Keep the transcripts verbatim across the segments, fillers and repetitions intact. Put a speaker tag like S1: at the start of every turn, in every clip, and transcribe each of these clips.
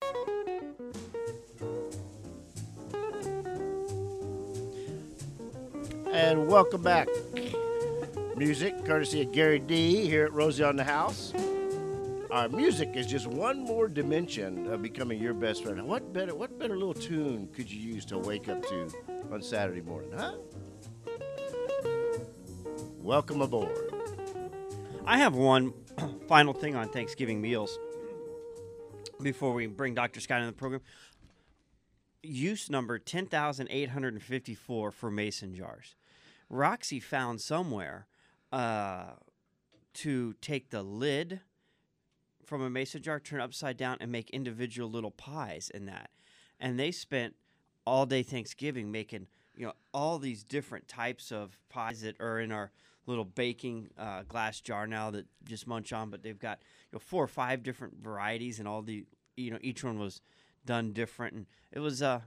S1: And welcome back. Music, courtesy of Gary D. here at Rosie on the House. Our music is just one more dimension of becoming your best friend. What better, what better little tune could you use to wake up to on Saturday morning, huh? Welcome aboard.
S2: I have one final thing on Thanksgiving meals before we bring Doctor Scott in the program. Use number ten thousand eight hundred fifty-four for mason jars. Roxy found somewhere uh, to take the lid from a mason jar, turn it upside down, and make individual little pies in that. And they spent all day Thanksgiving making, you know, all these different types of pies that are in our little baking uh, glass jar now that just munch on. But they've got, you know, four or five different varieties, and all the, you know, each one was done different, and it was uh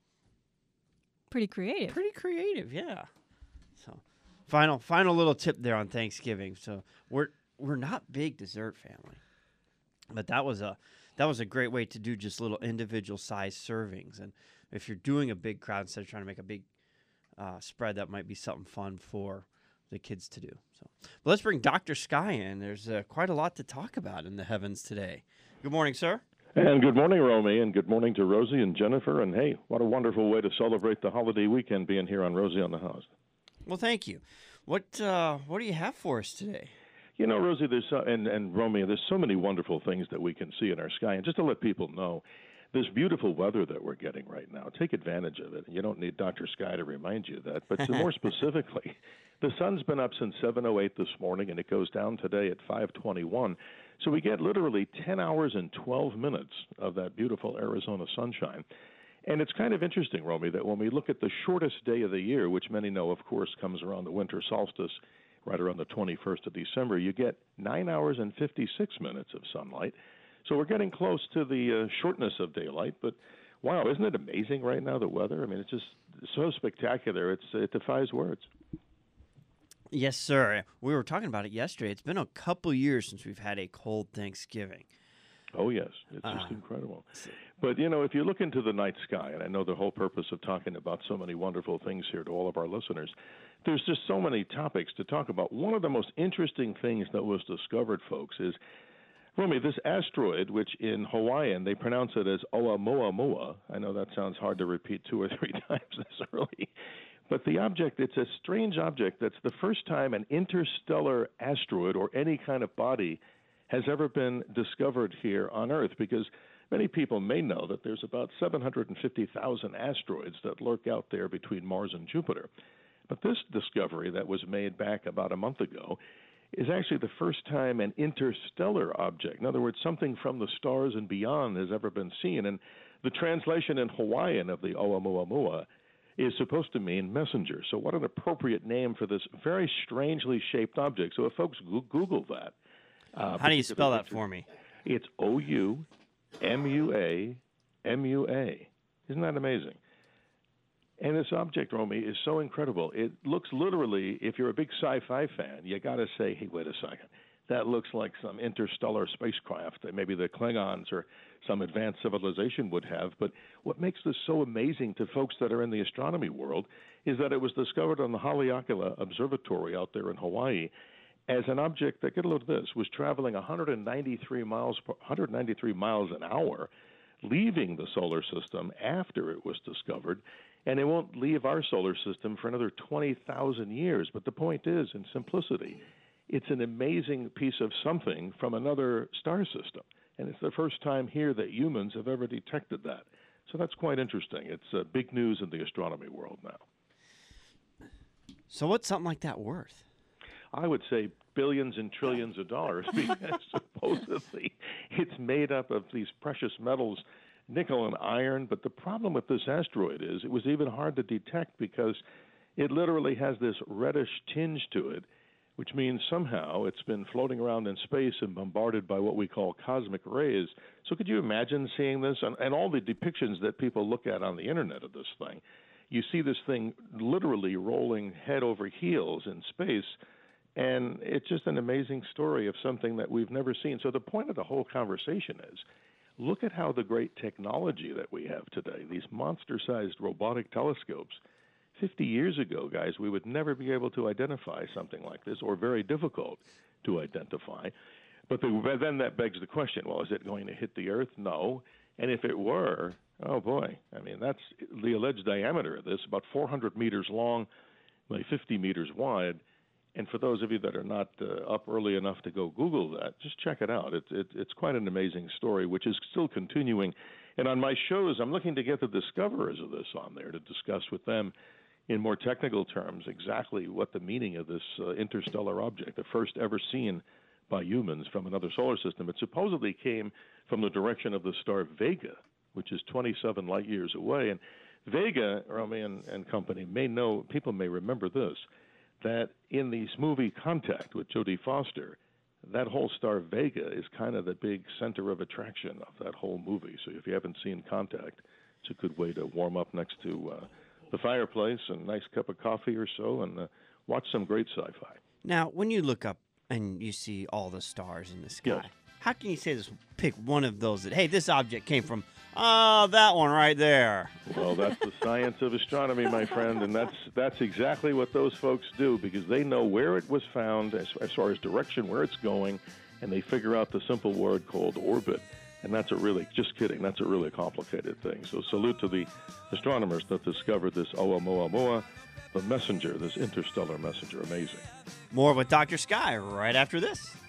S3: pretty creative.
S2: Pretty creative, yeah. So, final final little tip there on Thanksgiving. So we're we're not big dessert family. But that was a that was a great way to do just little individual size servings. And if you're doing a big crowd instead of trying to make a big uh, spread, that might be something fun for the kids to do. So, but let's bring Doctor Sky in. There's uh, quite a lot to talk about in the heavens today. Good morning, sir.
S4: And good morning, Romy, and good morning to Rosie and Jennifer. And hey, what a wonderful way to celebrate the holiday weekend being here on Rosie on the House.
S2: Well, thank you. What uh, what do you have for us today?
S4: You know, Rosie, there's so, and, and Romy, there's so many wonderful things that we can see in our sky. And just to let people know, this beautiful weather that we're getting right now, take advantage of it. You don't need Doctor Sky to remind you of that. But more specifically, the sun's been up since seven oh eight this morning, and it goes down today at five twenty-one. So we get literally ten hours and twelve minutes of that beautiful Arizona sunshine. And it's kind of interesting, Romy, that when we look at the shortest day of the year, which many know, of course, comes around the winter solstice, right around the twenty-first of December, you get nine hours and fifty-six minutes of sunlight. So we're getting close to the uh, shortness of daylight. But, wow, isn't it amazing right now, the weather? I mean, it's just so spectacular. It's, it defies words.
S2: Yes, sir. We were talking about it yesterday. It's been a couple years since we've had a cold Thanksgiving.
S4: Oh, yes. It's
S2: uh,
S4: just incredible. But, you know, if you look into the night sky, and I know the whole purpose of talking about so many wonderful things here to all of our listeners, there's just so many topics to talk about. One of the most interesting things that was discovered, folks, is, Romy, this asteroid, which in Hawaiian they pronounce it as Oumuamua. I know that sounds hard to repeat two or three times this early. But the object, it's a strange object that's the first time an interstellar asteroid or any kind of body has ever been discovered here on Earth, because many people may know that there's about seven hundred fifty thousand asteroids that lurk out there between Mars and Jupiter. But this discovery that was made back about a month ago is actually the first time an interstellar object, in other words, something from the stars and beyond, has ever been seen. And the translation in Hawaiian of the Oumuamua is supposed to mean messenger. So what an appropriate name for this very strangely shaped object. So if folks Google that. Uh,
S2: How do you spell that for me?
S4: It's O U M U A M U A. Isn't that amazing? And this object, Romy, is so incredible. It looks literally, if you're a big sci-fi fan, you got to say, hey, wait a second. That looks like some interstellar spacecraft that maybe the Klingons or some advanced civilization would have. But what makes this so amazing to folks that are in the astronomy world is that it was discovered on the Haleakala Observatory out there in Hawaii as an object that, get a load of this, was traveling one hundred ninety-three miles per, one hundred ninety-three miles an hour, leaving the solar system after it was discovered, and it won't leave our solar system for another twenty thousand years. But the point is, in simplicity, it's an amazing piece of something from another star system, and it's the first time here that humans have ever detected that. So that's quite interesting. It's uh, big news in the astronomy world now.
S2: So what's something like that worth?
S4: I would say billions and trillions of dollars, because supposedly it's made up of these precious metals, nickel and iron. But the problem with this asteroid is it was even hard to detect because it literally has this reddish tinge to it, which means somehow it's been floating around in space and bombarded by what we call cosmic rays. So could you imagine seeing this? And, and all the depictions that people look at on the internet of this thing, you see this thing literally rolling head over heels in space. And it's just an amazing story of something that we've never seen. So the point of the whole conversation is, look at how the great technology that we have today, these monster-sized robotic telescopes. fifty years ago, guys, we would never be able to identify something like this, or very difficult to identify. But the, then that begs the question, well, is it going to hit the Earth? No. And if it were, oh, boy, I mean, that's the alleged diameter of this, about four hundred meters long by fifty meters wide. And for those of you that are not uh, up early enough to go Google that, just check it out. It's it, it's quite an amazing story, which is still continuing. And on my shows, I'm looking to get the discoverers of this on there to discuss with them in more technical terms exactly what the meaning of this uh, interstellar object, the first ever seen by humans from another solar system. It supposedly came from the direction of the star Vega, which is twenty-seven light years away. And Vega, Romy and, and company, may know, people may remember this, that in this movie Contact with Jodie Foster, that whole star Vega is kind of the big center of attraction of that whole movie. So if you haven't seen Contact, it's a good way to warm up next to uh, the fireplace and a nice cup of coffee or so and uh, watch some great sci-fi.
S2: Now, when you look up and you see all the stars in the sky,
S4: Yes.
S2: how can you say this? Pick one of those that, hey, this object came from, ah, that one right there.
S4: Well, that's the science of astronomy, my friend, and that's that's exactly what those folks do, because they know where it was found as, as far as direction, where it's going, and they figure out the simple word called orbit. And that's a really, just kidding, that's a really complicated thing. So salute to the astronomers that discovered this Oumuamua, the messenger, this interstellar messenger. Amazing.
S2: More with Doctor Sky right after this.